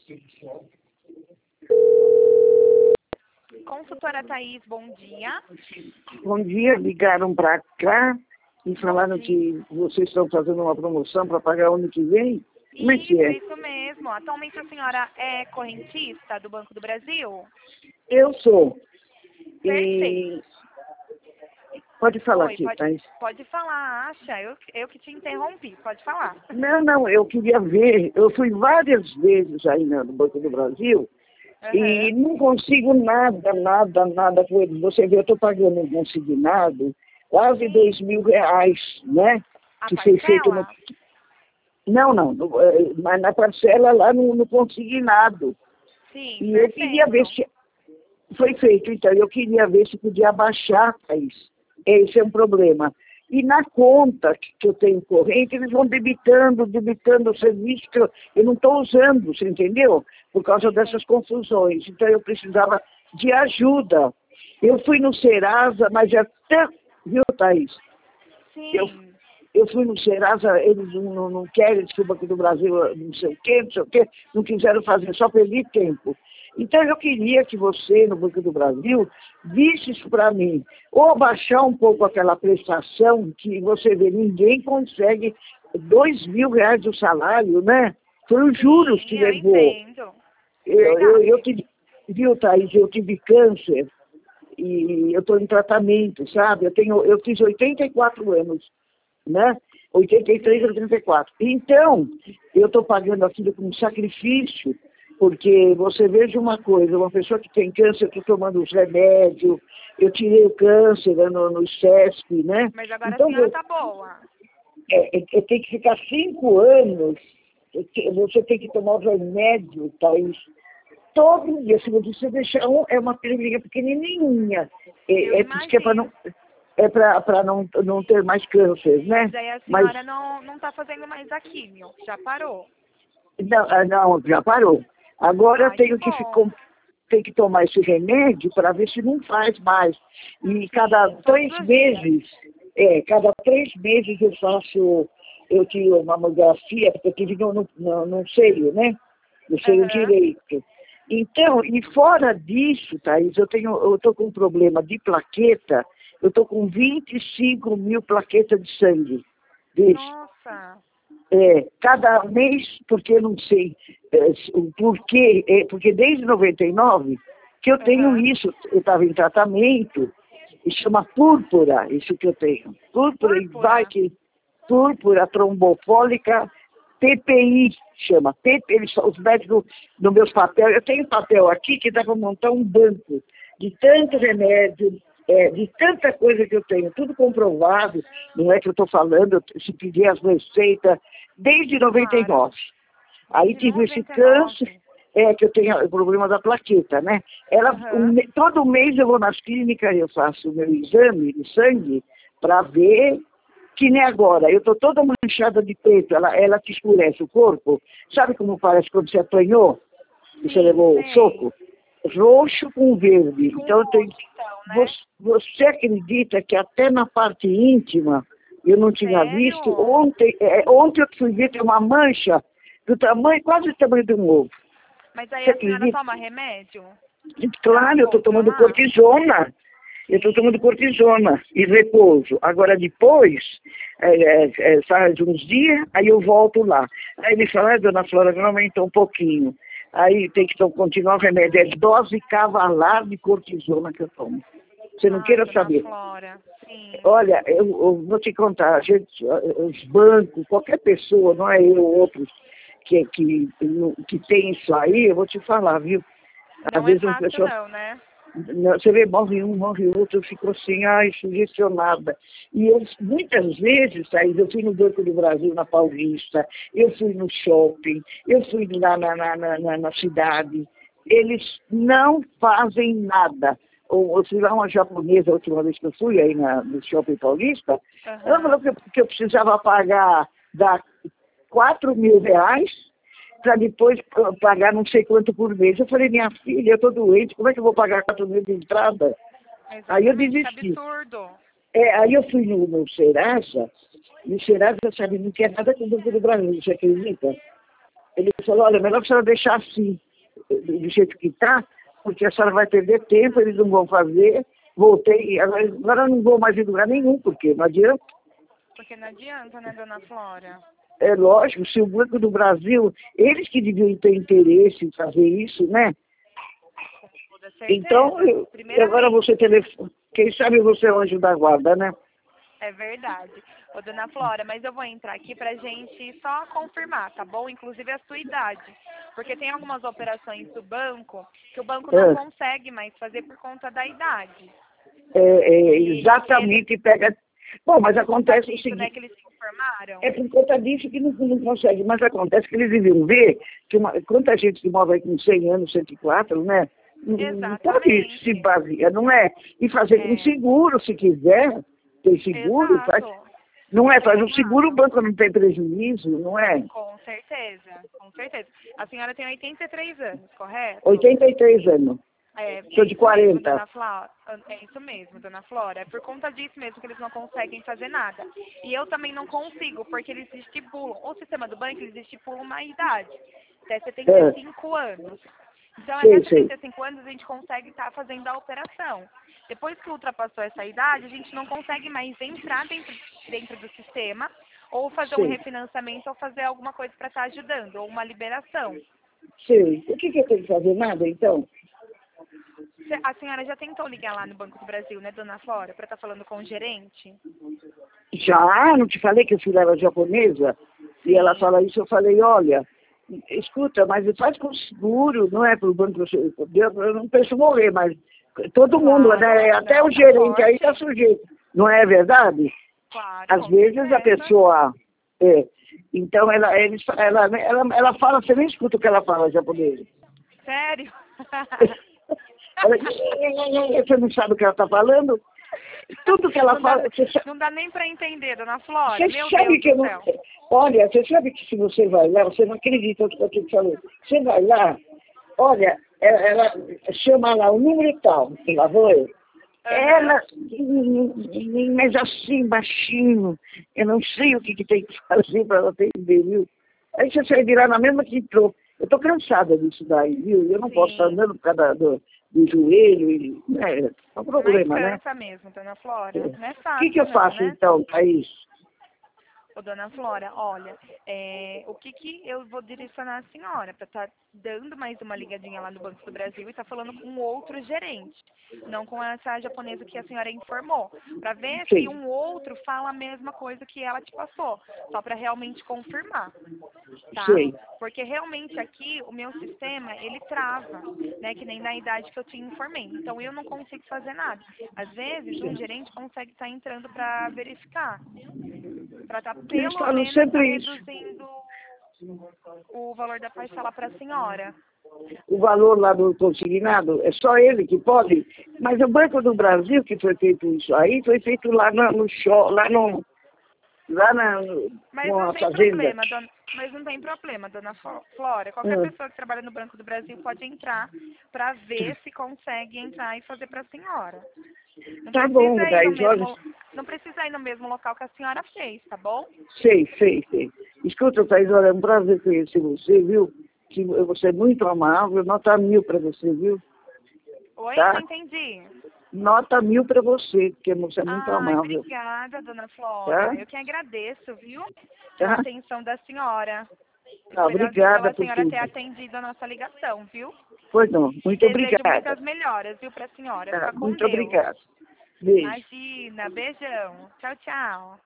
Consultora Thaís, bom dia. Bom dia, ligaram para cá e falaram que vocês estão fazendo uma promoção para pagar o ano que vem. Como é que é? Isso mesmo. Atualmente a senhora é correntista do Banco do Brasil? Eu sou. Perfeito. Pode falar Oi, aqui, Thaís. pode falar, acha? Eu que te interrompi, pode falar. Não, eu queria ver. Eu fui várias vezes aí no Banco do Brasil e não consigo nada com eles. Você vê, eu estou pagando um consignado quase R$ 2.000, né? A Que foi feito no... Não, mas na parcela lá no consignado. Sim, E perfeito. eu queria ver se... Foi feito, então, eu queria ver se podia abaixar, Thaís. Esse é um problema. E na conta que eu tenho corrente, eles vão debitando o serviço que eu não estou usando, você entendeu? Por causa dessas confusões. Então eu precisava de ajuda. Eu fui no Serasa, mas até... Viu, Thaís? Sim. Eu fui no Serasa, eles não querem, diz que o Banco do Brasil não sei o quê, não quiseram fazer, só perdi tempo. Então eu queria que você, no Banco do Brasil, visse isso para mim. Ou baixar um pouco aquela prestação que você vê, ninguém consegue R$ 2.000 do salário, né? Foi os juros que levou. Eu tive, viu, Thaís, eu tive câncer e eu estou em tratamento, sabe? Eu fiz 84 anos, né? 83 a 84. Então, eu estou pagando aquilo como sacrifício, porque você veja uma coisa, uma pessoa que tem câncer, eu estou tomando os remédios, eu tirei o câncer no CESP, né? Mas agora então, a senhora está boa. Tem que ficar 5 anos, você tem que tomar o remédio, Thaís, todo dia. Se você deixar é uma pílula pequenininha, diz que para não ter mais câncer, né? Mas aí a senhora não está fazendo mais a químio, já parou? Não, já parou. Agora eu tenho que tomar esse remédio para ver se não faz mais. E cada 3 meses, eu tiro uma mamografia, porque eu tive no seio, né? No seio direito. Então, e fora disso, Thaís, eu estou com um problema de plaqueta, eu estou com 25.000 plaquetas de sangue. Nossa! Cada mês, porque eu não sei o porquê, porque desde 99 que eu tenho isso, eu estava em tratamento, e chama púrpura, isso que eu tenho. Púrpura trombofólica, PPI, chama. Os médicos, no meus papéis, eu tenho papel aqui que dá para montar um banco de tanto remédio, de tanta coisa que eu tenho, tudo comprovado, não é que eu estou falando, eu se pedir as receitas, desde 99. Aí tive esse câncer, que eu tenho o problema da plaqueta, né? Todo mês eu vou nas clínicas e eu faço o meu exame de sangue para ver, que nem agora, eu estou toda manchada de preto, ela te escurece o corpo, sabe como parece quando você apanhou, e você levou o soco? Roxo com verde. Então, você acredita que até na parte íntima eu não tinha visto? Ontem eu fui ver, tem uma mancha do tamanho, quase do tamanho de um ovo. Mas aí a senhora toma remédio? Claro, eu estou tomando cortisona. Eu estou tomando cortisona e repouso. Agora depois, faz uns dias, aí eu volto lá. Aí ele fala, dona Flora, agora aumentou um pouquinho. Aí tem que continuar o remédio. É dose cavalar de cortisona que eu tomo. Você não queira saber. Flora, sim. Olha, eu vou te contar, os bancos, qualquer pessoa, não é eu ou outros, que tem isso aí, eu vou te falar, viu? Às vezes uma pessoa... não, né? Você vê, morre um, morre outro, eu fico assim, sugestionada. E muitas vezes, Thaís, eu fui no Banco do Brasil, na Paulista, eu fui no shopping, eu fui lá na cidade. Eles não fazem nada. Eu fui lá uma japonesa, a última vez que eu fui aí no shopping paulista, ela falou que eu precisava pagar R$ 4.000, para depois pagar não sei quanto por mês. Eu falei, minha filha, eu estou doente, como é que eu vou pagar 4.000 de entrada? Aí eu desisti. Absurdo. Aí eu fui no Serasa, e o Serasa, sabe, não quer nada com o Banco do Brasil, você acredita? Ele falou, olha, melhor a senhora deixar assim, do jeito que está, porque a senhora vai perder tempo, eles não vão fazer. Voltei, agora eu não vou mais em lugar nenhum, porque não adianta. Porque não adianta, né, dona Flora? É lógico, se o Banco do Brasil, eles que deviam ter interesse em fazer isso, né? Com toda certeza. Então, agora você telefone, quem sabe você é o anjo da guarda, né? É verdade. Ô, dona Flora, mas eu vou entrar aqui pra gente só confirmar, tá bom? Inclusive a sua idade. Porque tem algumas operações do banco que o banco não consegue mais fazer por conta da idade. Exatamente, pega... Bom, mas acontece o seguinte... Né, que eles se informaram. É por conta disso que não consegue, mas acontece que eles deviam ver que quanta gente que mora aí com 100 anos, 104, né? Não pode se basear, não é? E fazer com seguro, se quiser, tem seguro, faz, não é? Faz um seguro, o banco não tem prejuízo, não é? Com certeza, com certeza. A senhora tem 83 anos, correto? 83 anos. Sou de 40. Dona Flora, é isso mesmo, dona Flora. É por conta disso mesmo que eles não conseguem fazer nada. E eu também não consigo, porque eles estipulam, o sistema do banco, eles estipulam uma idade, até 75 anos. Então, até 75 anos a gente consegue estar fazendo a operação. Depois que ultrapassou essa idade, a gente não consegue mais entrar dentro do sistema, ou fazer um refinanciamento, ou fazer alguma coisa para estar ajudando, ou uma liberação. Sim. O que eu tenho que fazer? Nada, então? A senhora já tentou ligar lá no Banco do Brasil, né, dona Flora, para estar falando com o gerente? Já, não te falei que eu fui lá japonesa? Sim. E ela fala isso, eu falei, olha, escuta, mas faz com seguro, não é para o banco, eu não penso morrer, mas todo mundo, né? Até o gerente aí está sujeito, não é verdade? Claro. Às vezes a pessoa... Então ela fala, você nem escuta o que ela fala japonesa. Sério? Você não sabe o que ela está falando? Tudo que ela fala... Não dá nem para entender, dona Flora. Você sabe que eu não... Olha, você sabe que se você vai lá, você não acredita no que eu te falei. Você vai lá, olha, ela chama lá o número tal, que lá vou eu. Ela, mas assim, baixinho, eu não sei o que tem que fazer para ela entender, viu? Aí você sai de lá na mesma que entrou. Eu estou cansada disso daí, viu? Eu não posso estar andando por causa do joelho, é um problema, né? Cansa mesmo, dona Flora. Não é fácil. O que eu faço, né? então, Thaís? Ô, dona Flora, olha, o que eu vou direcionar a senhora para estar dando mais uma ligadinha lá no Banco do Brasil e estar falando com outro gerente, não com essa japonesa que a senhora informou, para ver se um outro fala a mesma coisa que ela te passou, só para realmente confirmar, tá? Sim. Porque realmente aqui o meu sistema, ele trava, né, que nem na idade que eu te informei, então eu não consigo fazer nada. Às vezes um gerente consegue estar entrando para verificar, para estar pelo menos reduzindo o valor da parcela para a senhora. O valor lá do consignado, é só ele que pode? Mas o Banco do Brasil, que foi feito isso aí, foi feito lá no show, lá na mas não tem problema, mas não tem problema, dona Flora. Qualquer pessoa que trabalha no Banco do Brasil pode entrar para ver se consegue entrar e fazer para a senhora. Não tá bom, Thaís. Não precisa ir no mesmo local que a senhora fez, tá bom? Sei. Escuta, Thaís, olha, é um prazer conhecer você, viu? Que você é muito amável, nota 1000 para você, viu? Oi, tá? Não entendi. Nota 1000 para você, porque você é muito amável. Obrigada, dona Flora. Eu que agradeço, viu? A atenção da senhora. Obrigada por senhora ter atendido a nossa ligação, viu? Pois não, muito obrigada. Desejo muitas melhoras, viu, para a senhora. Fica com muito Deus. obrigada. Beijo. Imagina, beijão. Tchau, tchau.